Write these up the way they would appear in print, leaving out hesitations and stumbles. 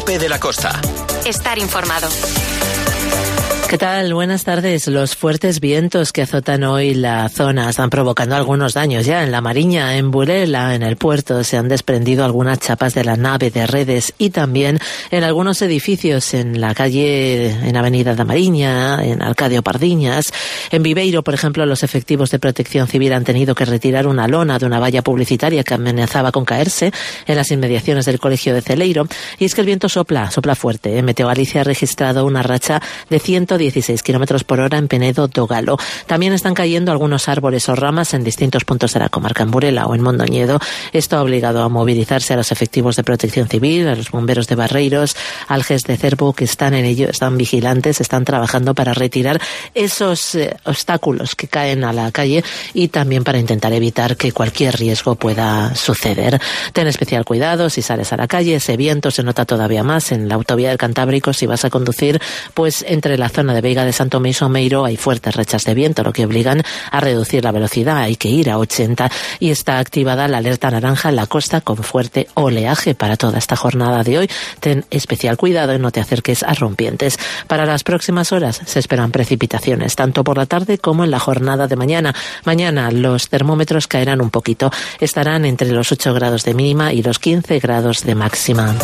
Cope de la Costa. Estar informado. ¿Qué tal? Buenas tardes. Los fuertes vientos que azotan hoy la zona están provocando algunos daños ya en La Mariña, en Burela, en el puerto. Se han desprendido algunas chapas de la nave de redes y también en algunos edificios en la calle, en Avenida da Mariña, en Arcadio Pardiñas. En Viveiro, por ejemplo, los efectivos de Protección Civil han tenido que retirar una lona de una valla publicitaria que amenazaba con caerse en las inmediaciones del Colegio de Celeiro. Y es que el viento sopla fuerte. Meteo Galicia ha registrado una racha de 116 kilómetros por hora en Penedo do Galo. También están cayendo algunos árboles o ramas en distintos puntos de la comarca, en Burela o en Mondoñedo. Esto ha obligado a movilizarse a los efectivos de Protección Civil, a los bomberos de Barreiros, al GES de Cervo, que están en ello, están vigilantes, están trabajando para retirar esos obstáculos que caen a la calle y también para intentar evitar que cualquier riesgo pueda suceder. Ten especial cuidado si sales a la calle. Ese viento se nota todavía más en la autovía del Cantábrico si vas a conducir, pues entre la zona de Veiga de Santo Tomé y Someiro hay fuertes rachas de viento, lo que obligan a reducir la velocidad. Hay que ir a 80 y está activada la alerta naranja en la costa con fuerte oleaje para toda esta jornada de hoy. Ten especial cuidado y no te acerques a rompientes. Para las próximas horas se esperan precipitaciones, tanto por la tarde como en la jornada de mañana. Mañana los termómetros caerán un poquito. Estarán entre los 8 grados de mínima y los 15 grados de máxima.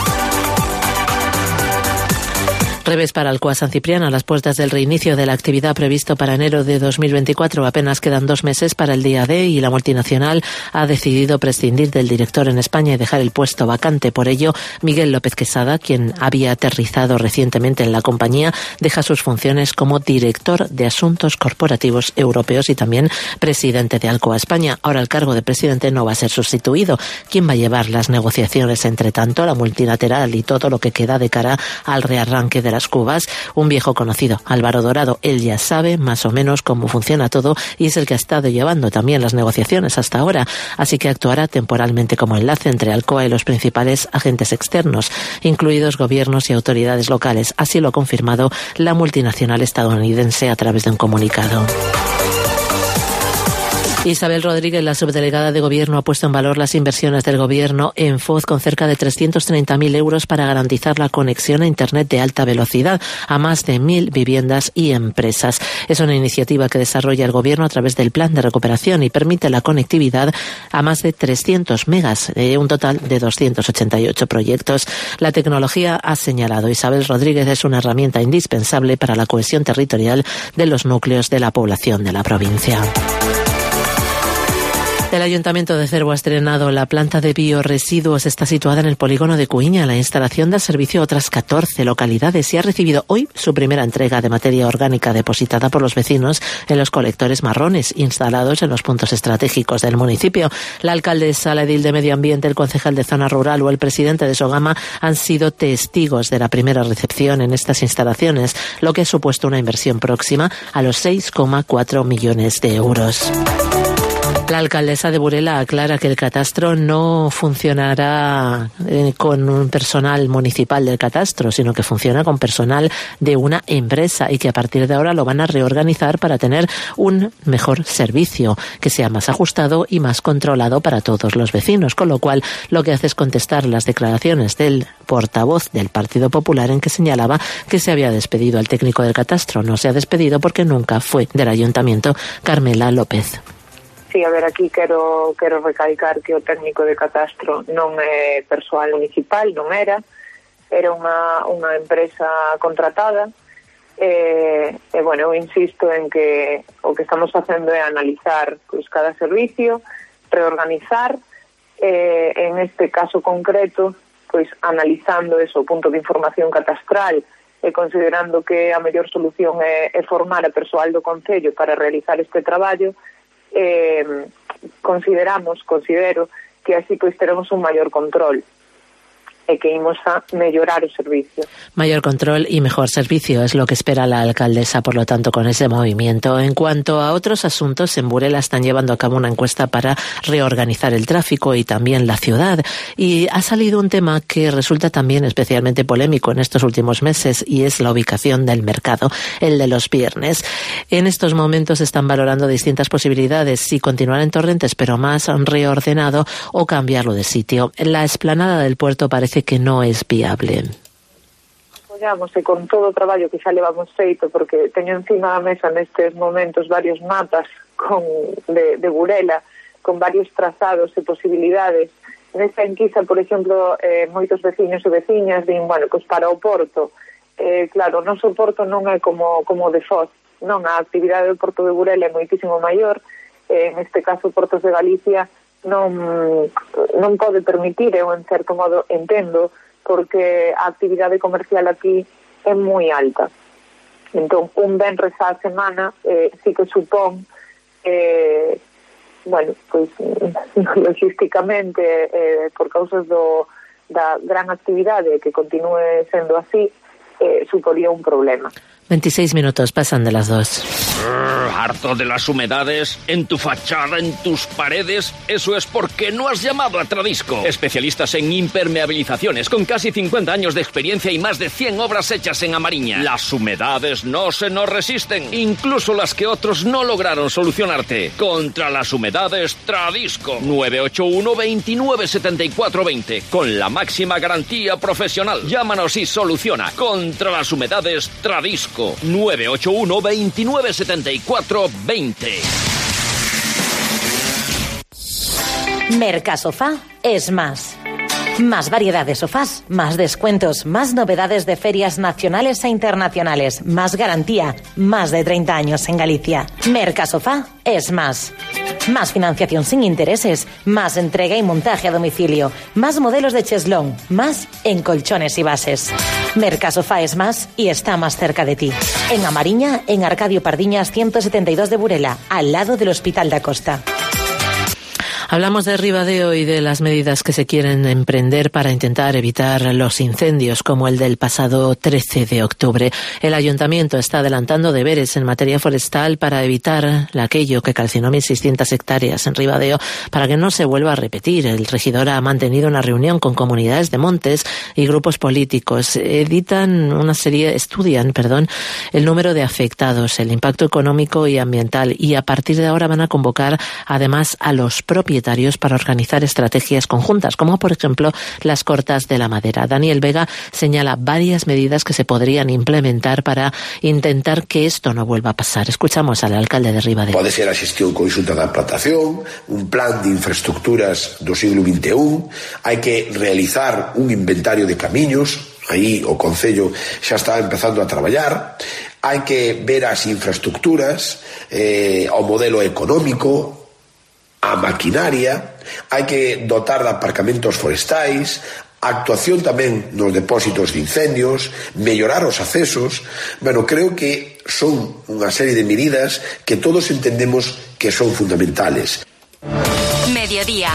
Revés para Alcoa San Cipriano, a las puertas del reinicio de la actividad previsto para enero de 2024. Apenas quedan 2 meses para el día D y la multinacional ha decidido prescindir del director en España y dejar el puesto vacante. Por ello, Miguel López Quesada, quien había aterrizado recientemente en la compañía, deja sus funciones como director de Asuntos Corporativos Europeos y también presidente de Alcoa España. Ahora el cargo de presidente no va a ser sustituido. ¿Quién va a llevar las negociaciones entre tanto, la multilateral y todo lo que queda de cara al rearranque de las cubas? Un viejo conocido, Álvaro Dorado. Él ya sabe más o menos cómo funciona todo y es el que ha estado llevando también las negociaciones hasta ahora, así que actuará temporalmente como enlace entre Alcoa y los principales agentes externos, incluidos gobiernos y autoridades locales. Así lo ha confirmado la multinacional estadounidense a través de un comunicado. Isabel Rodríguez, la subdelegada de Gobierno, ha puesto en valor las inversiones del Gobierno en Foz con cerca de 330.000 euros para garantizar la conexión a Internet de alta velocidad a más de 1.000 viviendas y empresas. Es una iniciativa que desarrolla el Gobierno a través del Plan de Recuperación y permite la conectividad a más de 300 megas, un total de 288 proyectos. La tecnología, ha señalado Isabel Rodríguez, es una herramienta indispensable para la cohesión territorial de los núcleos de la población de la provincia. El Ayuntamiento de Cervo ha estrenado la planta de biorresiduos. Está situada en el polígono de Cuiña. La instalación da servicio a otras 14 localidades y ha recibido hoy su primera entrega de materia orgánica depositada por los vecinos en los colectores marrones instalados en los puntos estratégicos del municipio. La alcaldesa, la edil de Medio Ambiente, el concejal de Zona Rural o el presidente de Sogama han sido testigos de la primera recepción en estas instalaciones, lo que ha supuesto una inversión próxima a los 6,4 millones de euros. La alcaldesa de Burela aclara que el catastro no funcionará con un personal municipal del catastro, sino que funciona con personal de una empresa y que a partir de ahora lo van a reorganizar para tener un mejor servicio, que sea más ajustado y más controlado para todos los vecinos. Con lo cual, lo que hace es contestar las declaraciones del portavoz del Partido Popular en que señalaba que se había despedido al técnico del catastro. No se ha despedido porque nunca fue del Ayuntamiento. Carmela López. Sí, a ver, aquí quero recalcar que o técnico de catastro non é persoal municipal, non era unha empresa contratada bueno, eu insisto en que o que estamos facendo é analizar pois cada servicio, reorganizar en este caso concreto, pois analizando eso, o punto de información catastral e considerando que a mellor solución é formar a persoal do concello para realizar este traballo. Considero que así pois teremos un maior control e que imos a mellorar o servicio. Mayor control y mejor servicio es lo que espera la alcaldesa, por lo tanto, con ese movimiento. En cuanto a otros asuntos, en Burela están llevando a cabo una encuesta para reorganizar el tráfico y también la ciudad. Y ha salido un tema que resulta también especialmente polémico en estos últimos meses y es la ubicación del mercado, el de los viernes. En estos momentos están valorando distintas posibilidades, si continuar en Torrentes pero más reordenado o cambiarlo de sitio. La explanada del puerto parece dice que no es viable. Apoyamos e con todo o traballo que xa levamos feito, porque teño encima da mesa nestes momentos varios mapas de Burela, con varios trazados e posibilidades. Nesta enquisa, por exemplo, moitos veciños e veciñas din, bueno, pois para o Porto. Claro, o noso Porto non é como de Foz, non, a actividade do Porto de Burela é moitísimo maior. Neste caso, Portos de Galicia non pode permitir, eu en certo modo entendo, porque a actividade comercial aquí é moi alta. Entón, un venres á semana sí que supón, bueno, pois logísticamente, por causas da gran actividade que continúe sendo así, suporía un problema. 26 minutos, pasan de las 2. ¿Harto de las humedades en tu fachada, en tus paredes? Eso es porque no has llamado a Tradisco. Especialistas en impermeabilizaciones, con casi 50 años de experiencia y más de 100 obras hechas en Amariña. Las humedades no se nos resisten, incluso las que otros no lograron solucionarte. Contra las humedades, Tradisco. 981 29 74 20. Con la máxima garantía profesional. Llámanos y soluciona. Contra las humedades, Tradisco. 981 29 74 20. Mercasofá es más. Más variedad de sofás, más descuentos, más novedades de ferias nacionales e internacionales, más garantía, más de 30 años en Galicia. Mercasofá es más. Más financiación sin intereses, más entrega y montaje a domicilio, más modelos de cheslón, más en colchones y bases. Mercasofá es más y está más cerca de ti. En Amariña, en Arcadio Pardiñas 172 de Burela, al lado del Hospital da Costa. Hablamos de Ribadeo y de las medidas que se quieren emprender para intentar evitar los incendios, como el del pasado 13 de octubre. El Ayuntamiento está adelantando deberes en materia forestal para evitar aquello que calcinó 1.600 hectáreas en Ribadeo, para que no se vuelva a repetir. El regidor ha mantenido una reunión con comunidades de montes y grupos políticos. Estudian el número de afectados, el impacto económico y ambiental, y a partir de ahora van a convocar además a los propietarios para organizar estrategias conjuntas, como por ejemplo las cortas de la madera. Daniel Vega señala varias medidas que se podrían implementar para intentar que esto no vuelva a pasar. Escuchamos al alcalde de Ribadeo. Pode ser a xestión conxunta da plantación, un plan de infraestructuras do siglo XXI, hai que realizar un inventario de camiños, aí o Concello xa está empezando a traballar, hai que ver as infraestructuras, o modelo económico, a maquinaria, hai que dotar de aparcamentos forestais, a actuación tamén nos depósitos de incendios, mellorar os accesos. Bueno, creo que son unha serie de medidas que todos entendemos que son fundamentales. Mediodía.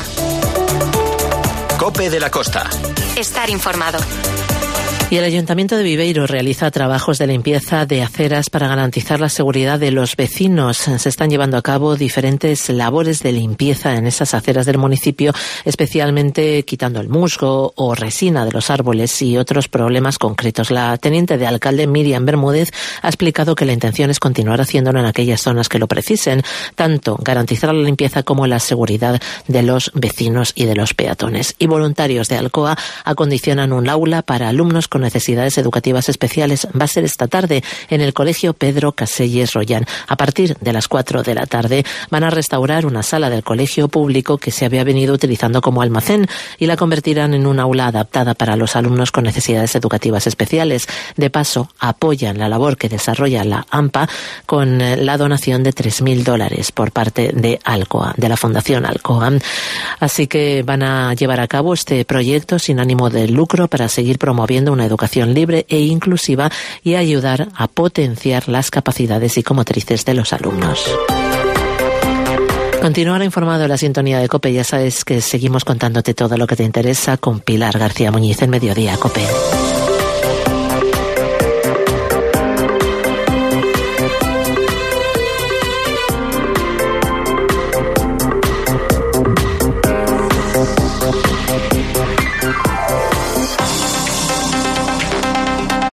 COPE de la Costa. Estar informado. Y el Ayuntamiento de Viveiro realiza trabajos de limpieza de aceras para garantizar la seguridad de los vecinos. Se están llevando a cabo diferentes labores de limpieza en esas aceras del municipio, especialmente quitando el musgo o resina de los árboles y otros problemas concretos. La teniente de alcalde Miriam Bermúdez ha explicado que la intención es continuar haciéndolo en aquellas zonas que lo precisen, tanto garantizar la limpieza como la seguridad de los vecinos y de los peatones. Y voluntarios de Alcoa acondicionan un aula para alumnos con necesidades educativas especiales. Va a ser esta tarde en el Colegio Pedro Caselles Rollán. A partir de las 4 de la tarde van a restaurar una sala del colegio público que se había venido utilizando como almacén y la convertirán en un aula adaptada para los alumnos con necesidades educativas especiales. De paso, apoyan la labor que desarrolla la AMPA con la donación de $3.000 por parte de Alcoa, de la Fundación Alcoa. Así que van a llevar a cabo este proyecto sin ánimo de lucro para seguir promoviendo una educación libre e inclusiva y ayudar a potenciar las capacidades psicomotrices de los alumnos. Continuar informado en la sintonía de COPE. Ya sabes que seguimos contándote todo lo que te interesa con Pilar García Muñiz en Mediodía COPE.